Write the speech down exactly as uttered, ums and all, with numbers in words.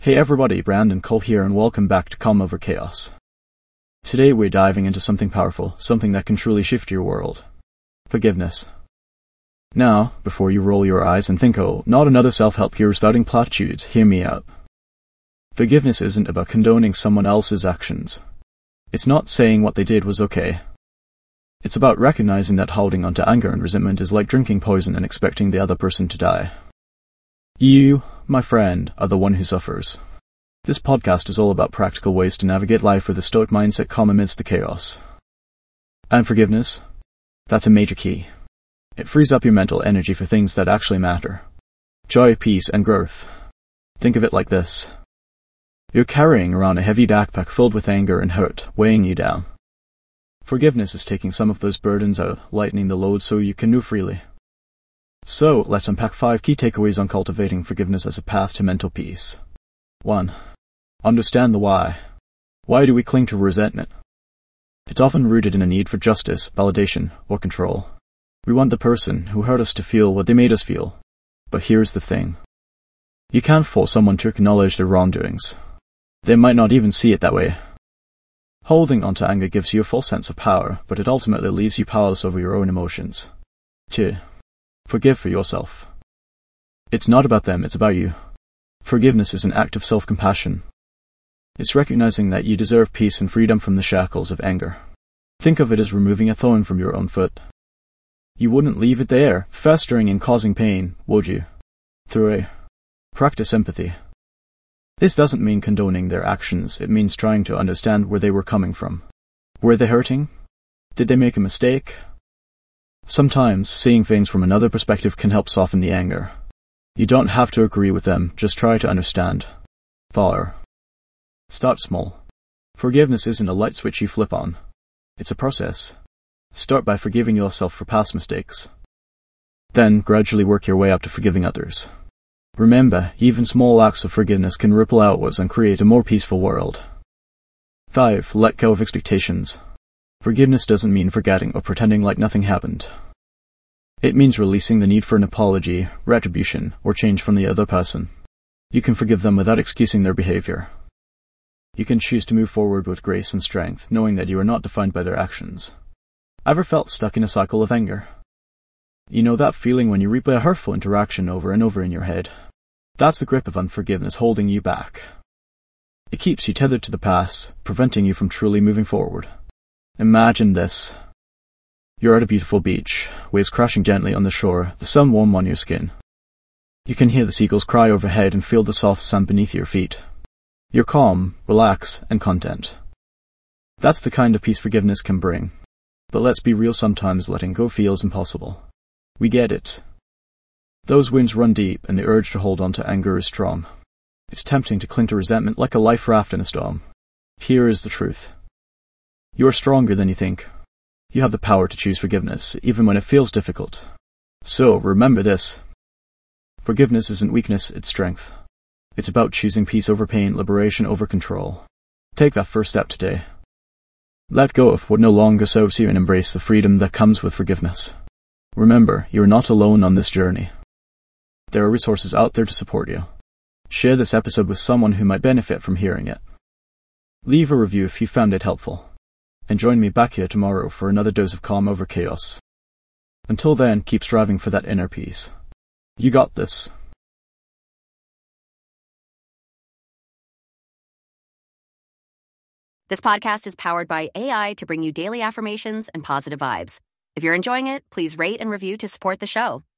Hey everybody, Brandon Cole here and welcome back to Calm Over Chaos. Today we're diving into something powerful, something that can truly shift your world. Forgiveness. Now, before you roll your eyes and think, oh, not another self-help hero spouting platitudes, hear me out. Forgiveness isn't about condoning someone else's actions. It's not saying what they did was okay. It's about recognizing that holding onto anger and resentment is like drinking poison and expecting the other person to die. You, my friend, are the one who suffers. This podcast is all about practical ways to navigate life with a stoic mindset calm amidst the chaos. And forgiveness? That's a major key. It frees up your mental energy for things that actually matter. Joy, peace, and growth. Think of it like this. You're carrying around a heavy backpack filled with anger and hurt, weighing you down. Forgiveness is taking some of those burdens out, lightening the load so you can move freely. So, let's unpack five key takeaways on cultivating forgiveness as a path to mental peace. one. Understand the why. Why do we cling to resentment? It's often rooted in a need for justice, validation, or control. We want the person who hurt us to feel what they made us feel. But here's the thing. You can't force someone to acknowledge their wrongdoings. They might not even see it that way. Holding onto anger gives you a false sense of power, but it ultimately leaves you powerless over your own emotions. two. Forgive for yourself. It's not about them, it's about you. Forgiveness is an act of self-compassion. It's recognizing that you deserve peace and freedom from the shackles of anger. Think of it as removing a thorn from your own foot. You wouldn't leave it there, festering and causing pain, would you? three. Practice empathy. This doesn't mean condoning their actions, it means trying to understand where they were coming from. Were they hurting? Did they make a mistake? Sometimes, seeing things from another perspective can help soften the anger. You don't have to agree with them, just try to understand. four. Start small. Forgiveness isn't a light switch you flip on. It's a process. Start by forgiving yourself for past mistakes. Then, gradually work your way up to forgiving others. Remember, even small acts of forgiveness can ripple outwards and create a more peaceful world. five. Let go of expectations. Forgiveness doesn't mean forgetting or pretending like nothing happened. It means releasing the need for an apology, retribution, or change from the other person. You can forgive them without excusing their behavior. You can choose to move forward with grace and strength, knowing that you are not defined by their actions. Ever felt stuck in a cycle of anger? You know that feeling when you replay a hurtful interaction over and over in your head? That's the grip of unforgiveness holding you back. It keeps you tethered to the past, preventing you from truly moving forward. Imagine this. You're at a beautiful beach, waves crashing gently on the shore, the sun warm on your skin. You can hear the seagulls cry overhead and feel the soft sand beneath your feet. You're calm, relaxed, and content. That's the kind of peace forgiveness can bring. But let's be real, sometimes letting go feels impossible. We get it. Those wounds run deep, and the urge to hold on to anger is strong. It's tempting to cling to resentment like a life raft in a storm. Here is the truth. You are stronger than you think. You have the power to choose forgiveness, even when it feels difficult. So, remember this. Forgiveness isn't weakness, it's strength. It's about choosing peace over pain, liberation over control. Take that first step today. Let go of what no longer serves you and embrace the freedom that comes with forgiveness. Remember, you are not alone on this journey. There are resources out there to support you. Share this episode with someone who might benefit from hearing it. Leave a review if you found it helpful. And join me back here tomorrow for another dose of calm over chaos. Until then, keep striving for that inner peace. You got this. This podcast is powered by A I to bring you daily affirmations and positive vibes. If you're enjoying it, please rate and review to support the show.